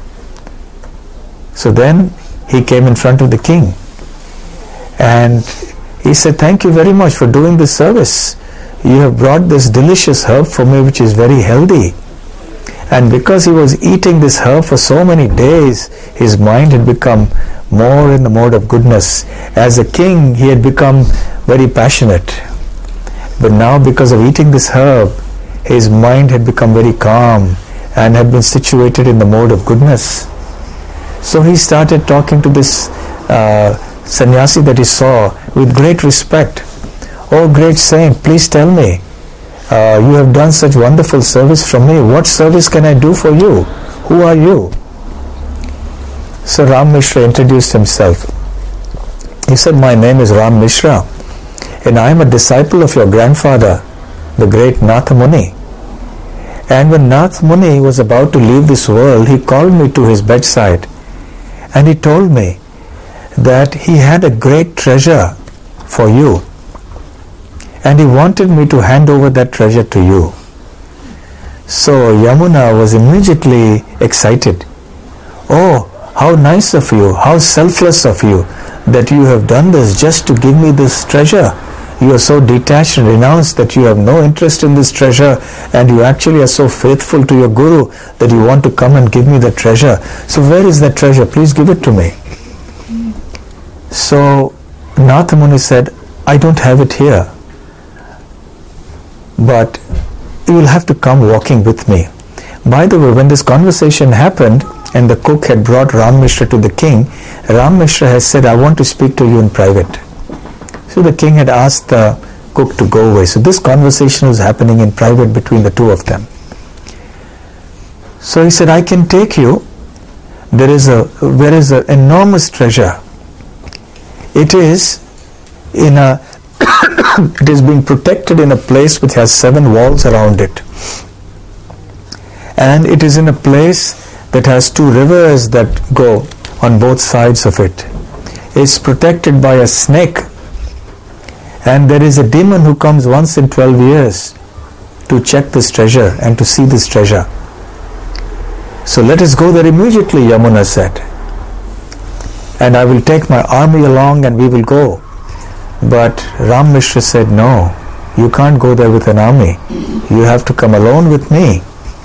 So then he came in front of the king. And he said, thank you very much for doing this service. You have brought this delicious herb for me, which is very healthy. And because he was eating this herb for so many days, his mind had become more in the mode of goodness. As a king, he had become very passionate. But now, because of eating this herb, his mind had become very calm and had been situated in the mode of goodness. So he started talking to this uh, sannyasi that he saw with great respect. Oh, great saint, please tell me, uh, you have done such wonderful service from me. What service can I do for you? Who are you? So Ram Mishra introduced himself. He said, my name is Ram Mishra, and I am a disciple of your grandfather, the great Nath Muni. And when Nath Muni was about to leave this world, he called me to his bedside, and he told me that he had a great treasure for you, and he wanted me to hand over that treasure to you. So Yamuna was immediately excited. Oh, how nice of you, how selfless of you, that you have done this just to give me this treasure. You are so detached and renounced that you have no interest in this treasure, and you actually are so faithful to your guru that you want to come and give me the treasure. So where is that treasure? Please give it to me. So Nath Muni said, I don't have it here, but you will have to come walking with me. By the way, when this conversation happened and the cook had brought Ram Mishra to the king, Ram Mishra has said, I want to speak to you in private. So the king had asked the cook to go away. So this conversation was happening in private between the two of them. So he said, I can take you. There is a there is an enormous treasure. It is in a it is being protected in a place which has seven walls around it. And it is in a place that has two rivers that go on both sides of it. It's protected by a snake. And there is a demon who comes once in twelve years to check this treasure and to see this treasure. So let us go there immediately, Yamuna said. And I will take my army along and we will go. But Ram Mishra said, no, you can't go there with an army. You have to come alone with me.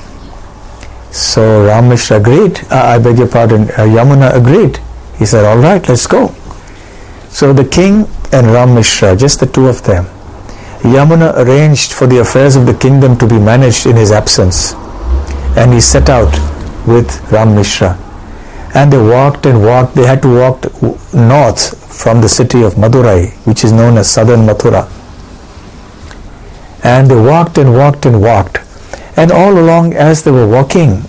So Ram Mishra agreed. Uh, I beg your pardon, uh, Yamuna agreed. He said, all right, let's go. So the king and Ram Mishra, just the two of them, Yamuna arranged for the affairs of the kingdom to be managed in his absence. And he set out with Ram Mishra. And they walked and walked. They had to walk north from the city of Madurai, which is known as southern Mathura. And they walked and walked and walked. And all along as they were walking,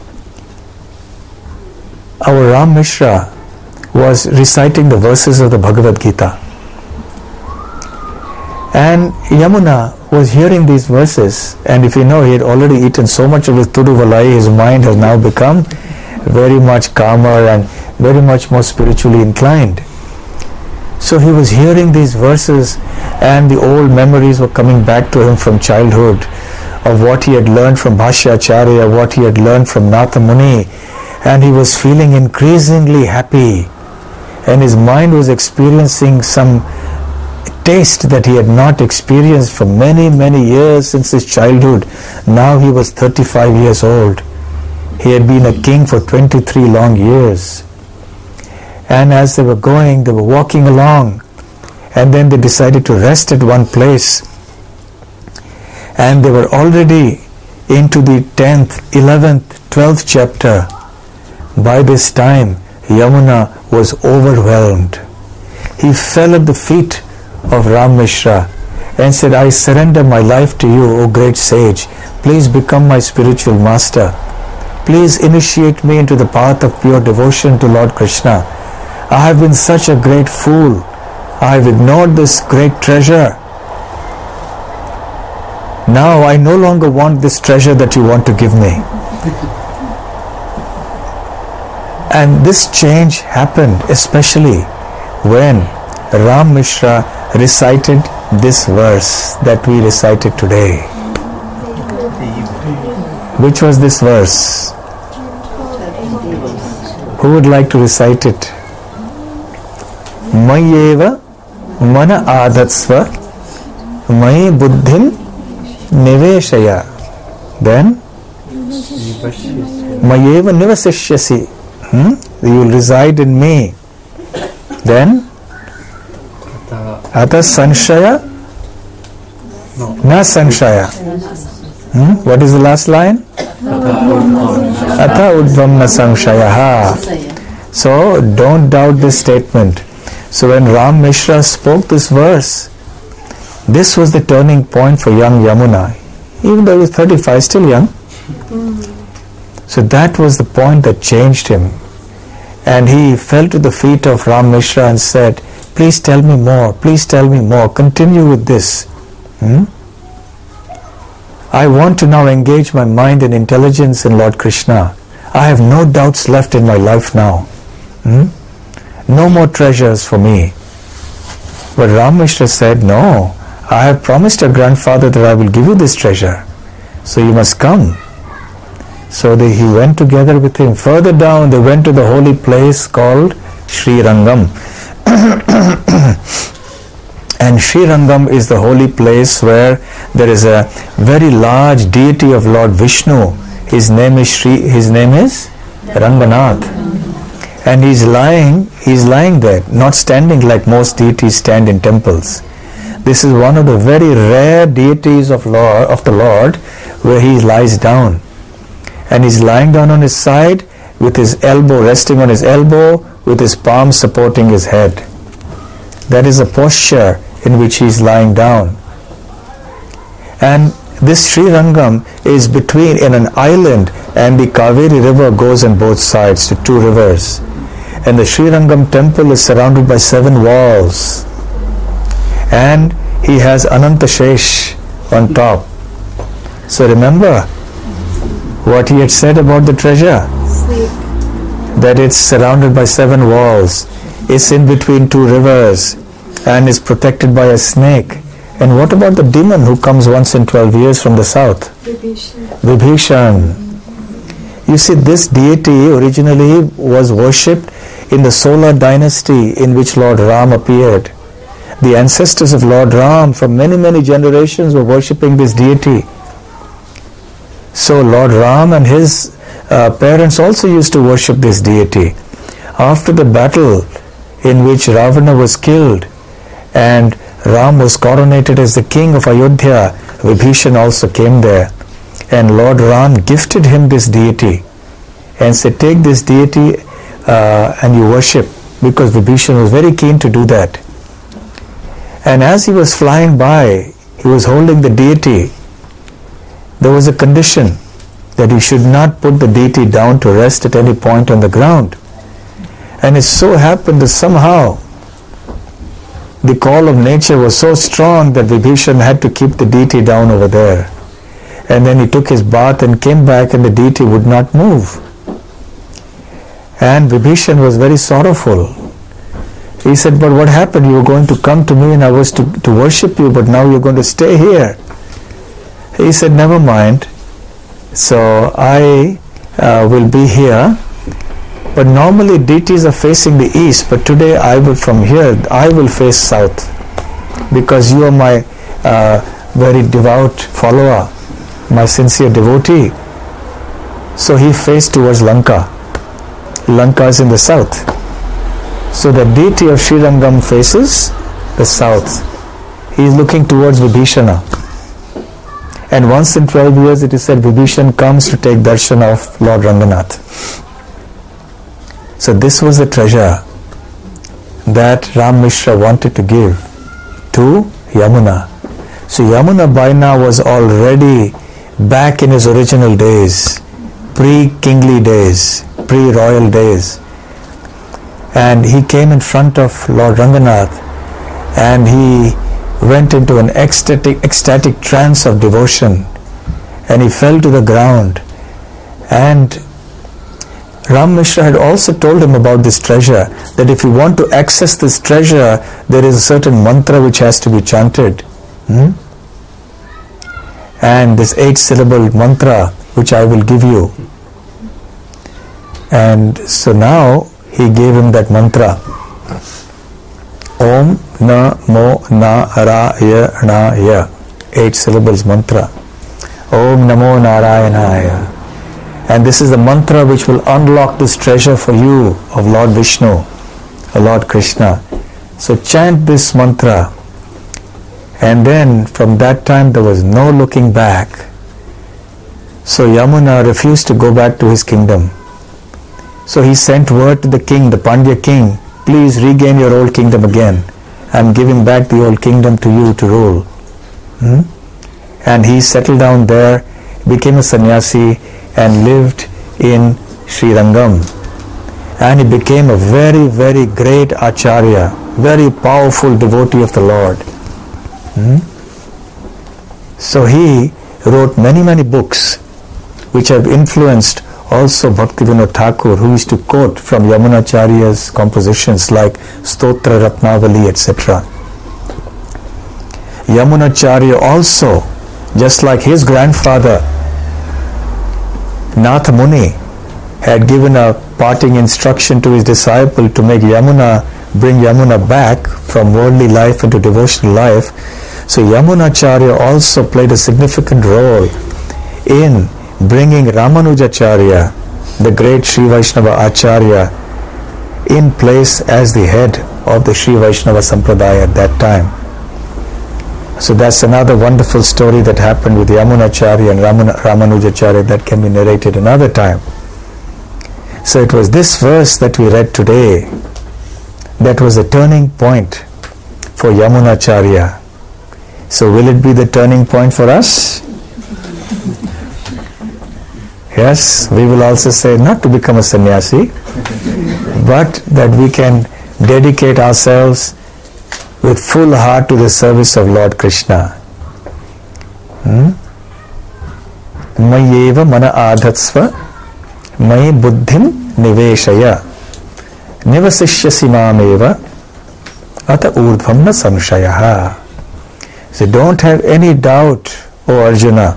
our Ram Mishra was reciting the verses of the Bhagavad Gita. And Yamuna was hearing these verses, and if you know, he had already eaten so much of his Tuduvalai, his mind has now become very much calmer and very much more spiritually inclined. So he was hearing these verses, and the old memories were coming back to him from childhood of what he had learned from Bhashyacharya, what he had learned from Natha Muni, and he was feeling increasingly happy, and his mind was experiencing some taste that he had not experienced for many, many years since his childhood. Now he was thirty-five years old. He had been a king for twenty-three long years. And as they were going, they were walking along, and then they decided to rest at one place. And they were already into the tenth, eleventh, twelfth chapter. By this time, Yamuna was overwhelmed. He fell at the feet of Ram Mishra and said, I surrender my life to you, O great sage. Please become my spiritual master. Please initiate me into the path of pure devotion to Lord Krishna. I have been such a great fool. I have ignored this great treasure. Now I no longer want this treasure that you want to give me. And this change happened especially when Ram Mishra recited this verse that we recited today. Which was this verse? Who would like to recite it? Mayeva mana adatsva may buddhim niveshaya. Then Mayeva nivasishyasi. Hmm? You will reside in me. Then Ata sanshaya na sanshaya. Hmm? What is the last line? Ata udvam na sanshaya. So don't doubt this statement. So when Ram Mishra spoke this verse, this was the turning point for young Yamuna. Even though he was thirty-five, still young. So that was the point that changed him. And he fell to the feet of Ram Mishra and said, please tell me more, please tell me more, continue with this. Hmm? I want to now engage my mind and intelligence in Lord Krishna. I have no doubts left in my life now. Hmm? No more treasures for me. But Ram Mishra said, no, I have promised your grandfather that I will give you this treasure. So you must come. So they, he went together with him. Further down, they went to the holy place called Sri Rangam. And Sri Rangam is the holy place where there is a very large deity of Lord Vishnu. His name is Sri, his name is Ranganath. And he's lying, he's lying there, not standing like most deities stand in temples. This is one of the very rare deities of Lord of the Lord where he lies down. And he's lying down on his side with his elbow resting on his elbow, with his palm supporting his head. That is a posture in which he is lying down. And this Sri Rangam is between in an island, and the Kaveri river goes on both sides to two rivers. And the Sri Rangam temple is surrounded by seven walls. And he has Anantashesh on top. So remember what he had said about the treasure. Sleep. That it's surrounded by seven walls. It's in between two rivers and is protected by a snake. And what about the demon who comes once in twelve years from the south? Vibhishan. Vibhishan. You see, this deity originally was worshipped in the Solar dynasty in which Lord Ram appeared. The ancestors of Lord Ram for many, many generations were worshipping this deity. So Lord Ram and his uh, parents also used to worship this deity. After the battle in which Ravana was killed and Ram was coronated as the king of Ayodhya, Vibhishan also came there. And Lord Ram gifted him this deity and said, take this deity uh, and you worship, because Vibhishan was very keen to do that. And as he was flying by, he was holding the deity. There was a condition that he should not put the deity down to rest at any point on the ground. And it so happened that somehow the call of nature was so strong that Vibhishan had to keep the deity down over there. And then he took his bath and came back, and the deity would not move. And Vibhishan was very sorrowful. He said, but what happened? You were going to come to me and I was to, to worship you, but now you're going to stay here. He said, never mind. So I uh, will be here. But normally deities are facing the east, but today I will, from here, I will face south, because you are my uh, very devout follower, my sincere devotee. So he faced towards Lanka. Lanka is in the south. So the deity of Srirangam faces the south. He is looking towards Vibhishana. And once in twelve years it is said Vibhishan comes to take darshan of Lord Ranganath. So this was the treasure that Ram Mishra wanted to give to Yamuna. So Yamuna by now was already back in his original days, pre-kingly days, pre-royal days. And he came in front of Lord Ranganath and he went into an ecstatic, ecstatic trance of devotion, and he fell to the ground. And Ram Mishra had also told him about this treasure, that if you want to access this treasure, there is a certain mantra which has to be chanted. Hmm? And this eight syllable mantra which I will give you. And so now he gave him that mantra. Om Namo Narayanaya. Eight syllables mantra. Om Namo Narayanaya. And this is the mantra which will unlock this treasure for you of Lord Vishnu, of Lord Krishna. So chant this mantra. And then from that time there was no looking back. So Yamuna refused to go back to his kingdom. So he sent word to the king, the Pandya king, please regain your old kingdom again. I'm giving back the old kingdom to you to rule. Hmm? And he settled down there, became a sannyasi, and lived in Srirangam. And he became a very, very great acharya, very powerful devotee of the Lord. Hmm? So he wrote many, many books which have influenced also Bhaktivinoda Thakur, who used to quote from Yamunacharya's compositions like Stotra Ratnavali, et cetera. Yamunacharya also, just like his grandfather Nath Muni had given a parting instruction to his disciple to make Yamuna, bring Yamuna back from worldly life into devotional life. So Yamunacharya also played a significant role in bringing Ramanujacharya, the great Sri Vaishnava Acharya, in place as the head of the Sri Vaishnava Sampradaya at that time. So that's another wonderful story that happened with Yamunacharya and Raman, Ramanujacharya that can be narrated another time. So it was this verse that we read today that was a turning point for Yamunacharya. So will it be the turning point for us? Yes, we will also say not to become a sannyasi, but that we can dedicate ourselves with full heart to the service of Lord Krishna. Mayeva mana adhatsva may buddhim niveshaya nivasishyasi mameva ata urdhvam na samshayaha. So don't have any doubt, O Arjuna.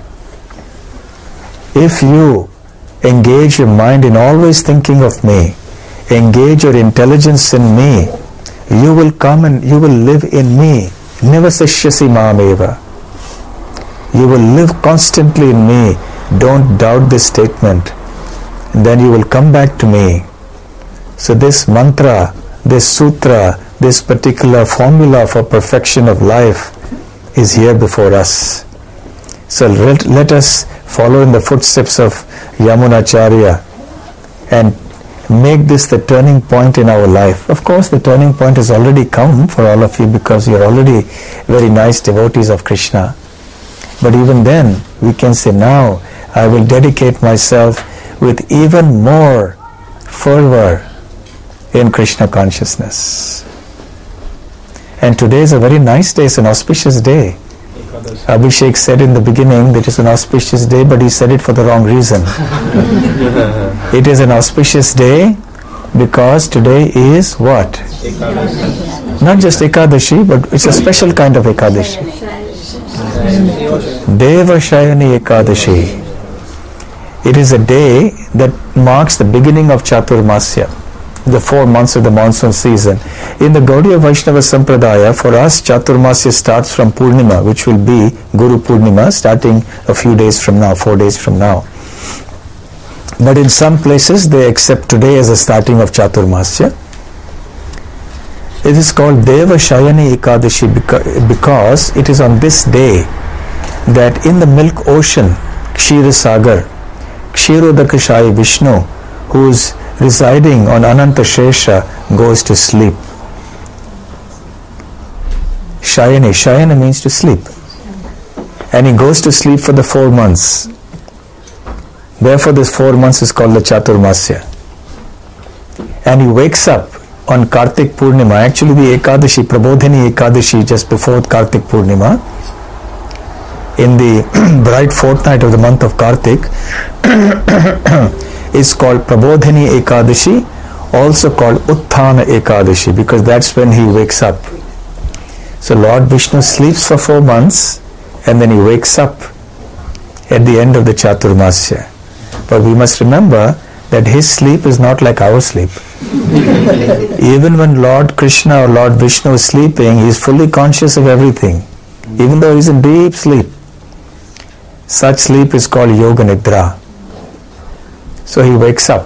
If you engage your mind in always thinking of me, engage your intelligence in me, you will come and you will live in me. Nivasishyasi mameva. You will live constantly in me. Don't doubt this statement. And then you will come back to me. So this mantra, this sutra, this particular formula for perfection of life is here before us. So let, let us follow in the footsteps of Yamunacharya and make this the turning point in our life. Of course, the turning point has already come for all of you because you're already very nice devotees of Krishna. But even then, we can say, now I will dedicate myself with even more fervor in Krishna consciousness. And today is a very nice day, it's an auspicious day. Abhishek said in the beginning that it is an auspicious day, but he said it for the wrong reason. It is an auspicious day because today is what? Ekadashi. Not just Ekadashi, but it's a special kind of Ekadashi. Deva Shayani Ekadashi. It is a day that marks the beginning of Chaturmasya, the four months of the monsoon season. In the Gaudiya Vaishnava Sampradaya, for us, Chaturmasya starts from Purnima, which will be Guru Purnima, starting a few days from now, four days from now. But in some places, they accept today as the starting of Chaturmasya. It is called Deva Shayani Ekadashi because it is on this day that in the milk ocean, Kshira Sagar, Kshirodakashayi Vishnu, who is residing on Ananta Shesha, goes to sleep. Shayani, Shayana means to sleep. And he goes to sleep for the four months. Therefore this four months is called the Chaturmasya. And he wakes up on Kartik Purnima, actually the Ekadashi, Prabodhini Ekadashi, just before Kartik Purnima, in the bright fortnight of the month of Kartik, is called Prabodhini Ekadashi, also called Utthana Ekadashi, because that's when he wakes up. So Lord Vishnu sleeps for four months and then he wakes up at the end of the Chaturmasya. But we must remember that his sleep is not like our sleep. Even when Lord Krishna or Lord Vishnu is sleeping, he is fully conscious of everything, even though he is in deep sleep. Such sleep is called Yoga Nidra. So he wakes up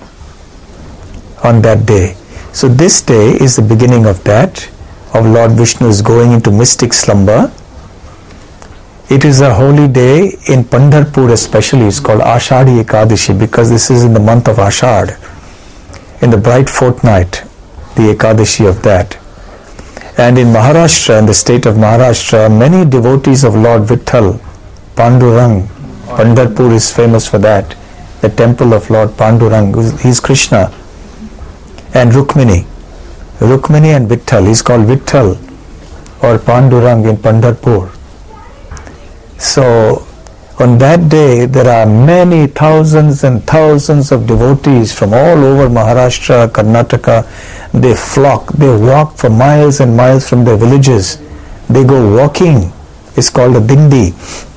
on that day. So this day is the beginning of that, of Lord Vishnu's going into mystic slumber. It is a holy day in Pandharpur especially. It's called Ashadhi Ekadashi because this is in the month of Ashad, in the bright fortnight, the Ekadashi of that. And in Maharashtra, in the state of Maharashtra, many devotees of Lord Vitthal, Pandurang, Pandharpur is famous for that, the temple of Lord Pandurang, he is Krishna, and Rukmini, Rukmini and Vitthal, he is called Vitthal or Pandurang in Pandharpur. So on that day there are many thousands and thousands of devotees from all over Maharashtra, Karnataka. They flock, they walk for miles and miles from their villages. They go walking, it's called a dindi,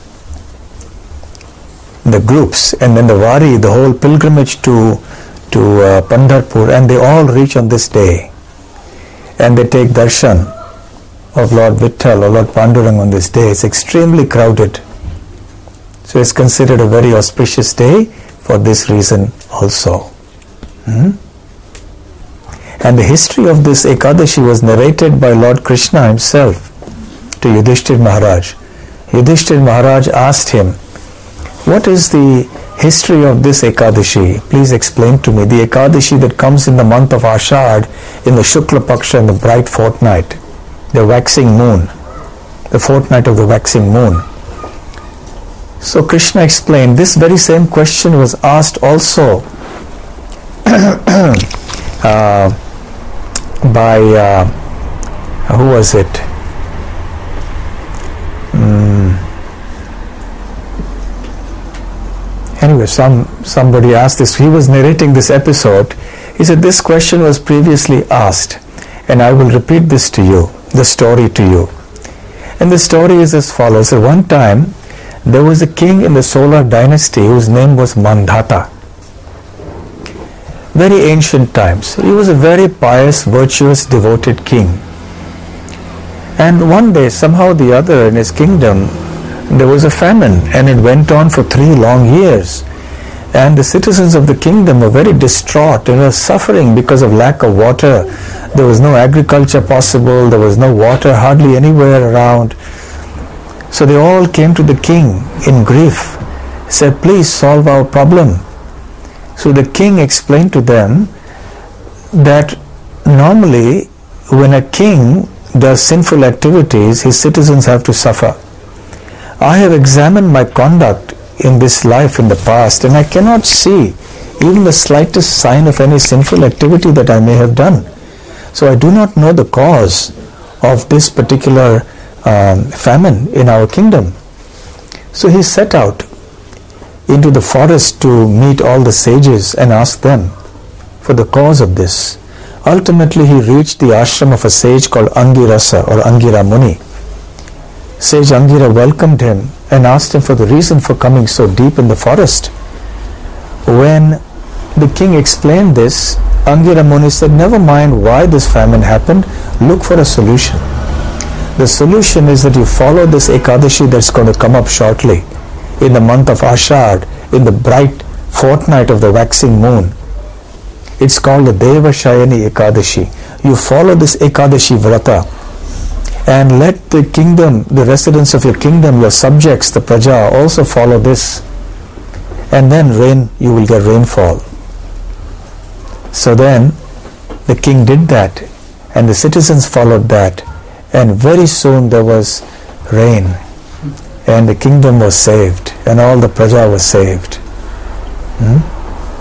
the groups, and then the wari, the whole pilgrimage to to uh, Pandharpur, and they all reach on this day and they take darshan of Lord Vitthal or Lord Pandurang on this day. It's extremely crowded. So it's considered a very auspicious day for this reason also. Hmm? And the history of this Ekadashi was narrated by Lord Krishna himself to Yudhishthir Maharaj. Yudhishthir Maharaj asked him, what is the history of this Ekadashi? Please explain to me. The Ekadashi that comes in the month of Ashad, in the Shukla Paksha, in the bright fortnight, the waxing moon, the fortnight of the waxing moon. So Krishna explained, this very same question was asked also uh, by, uh, who was it? Mm. Anyway, some somebody asked this. He was narrating this episode. He said, this question was previously asked, and I will repeat this to you, the story to you. And the story is as follows. At one time, there was a king in the Solar dynasty whose name was Mandhata. Very ancient times. He was a very pious, virtuous, devoted king. And one day, somehow or the other, in his kingdom, there was a famine, and it went on for three long years. And the citizens of the kingdom were very distraught and were suffering because of lack of water. There was no agriculture possible, there was no water hardly anywhere around. So they all came to the king in grief, said, please solve our problem. So the king explained to them that normally when a king does sinful activities, his citizens have to suffer. I have examined my conduct in this life in the past, and I cannot see even the slightest sign of any sinful activity that I may have done. So I do not know the cause of this particular um, famine in our kingdom. So he set out into the forest to meet all the sages and ask them for the cause of this. Ultimately he reached the ashram of a sage called Angirasa or Angira Muni. Sage Angira welcomed him and asked him for the reason for coming so deep in the forest. When the king explained this, Angira Muni said, never mind why this famine happened, look for a solution. The solution is that you follow this Ekadashi that's going to come up shortly in the month of Ashad, in the bright fortnight of the waxing moon. It's called the Deva Shayani Ekadashi. You follow this Ekadashi Vrata and let the kingdom, the residents of your kingdom, your subjects, the Praja also follow this, and then rain, you will get rainfall. So then the king did that and the citizens followed that, and very soon there was rain and the kingdom was saved and all the Praja was saved. Hmm?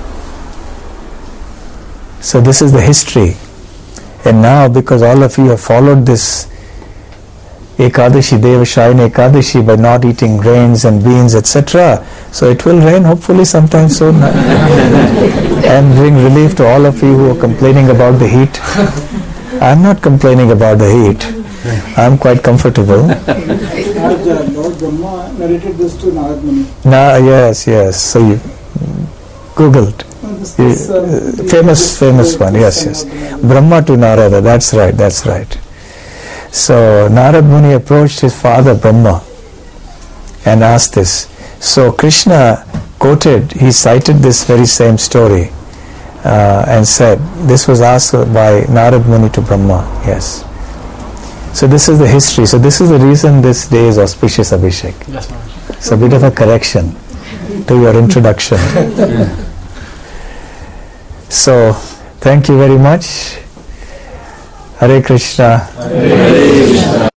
So this is the history. And now because all of you have followed this Ekadashi, Deva Shayani Ekadashi by not eating grains and beans, et cetera, so it will rain hopefully sometime soon and bring relief to all of you who are complaining about the heat. I'm not complaining about the heat. I'm quite comfortable. Lord Brahma narrated this to Narad Muni. Nah, yes, yes. So you Googled. This, this, uh, famous, famous one. Yes, yes. Brahma to Narada. That's right. That's right. So Narad Muni approached his father Brahma and asked this. So Krishna quoted, he cited this very same story uh, and said, this was asked by Narad Muni to Brahma. Yes. So this is the history. So this is the reason this day is auspicious Abhishek. Yes, Maharaj. It's a bit of a correction to your introduction. So thank you very much. Hare Krishna. Hare Krishna.